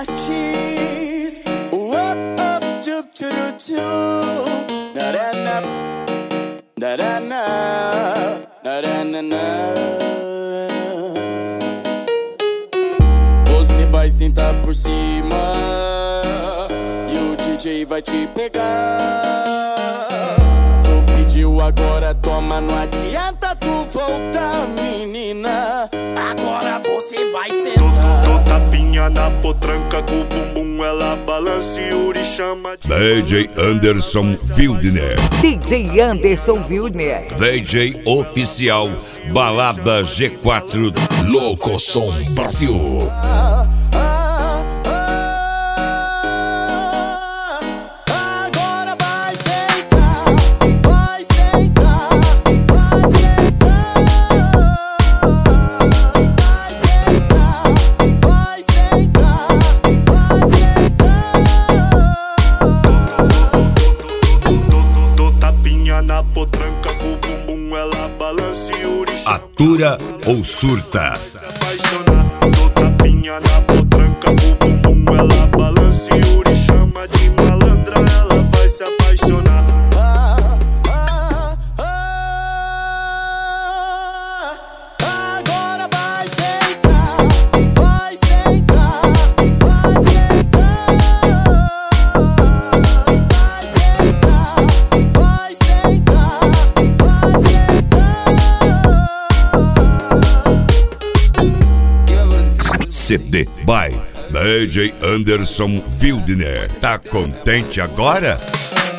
artes. Você vai sentar por cima e o DJ vai te pegar. Tu pediu, agora toma, não adianta tu voltar, menina. Agora você vai sentar. Dou tapinha na potranca com o bumbum, ela balança e Yuri chama de DJ Anderson Wildner. DJ Anderson Wildner. DJ oficial Balada G4 Louco Som Brasil. Agora vai sentar, vai sentar, vai sentar, vai sentar, vai sentar, vai sentar. Dou tapinha na potranca com o bumbum, ela balança e Yuri chama Atura ou surta? se apaixonar. Dou tapinha na potranca com o bumbum, ela balança e Yuri chama de malandra, ela vai se apaixonar. Agora vai sentar, vai sentar, vai sentar, vai sentar, vai sentar, vai sentar. CD by DJ Anderson Wildner. Tá contente agora?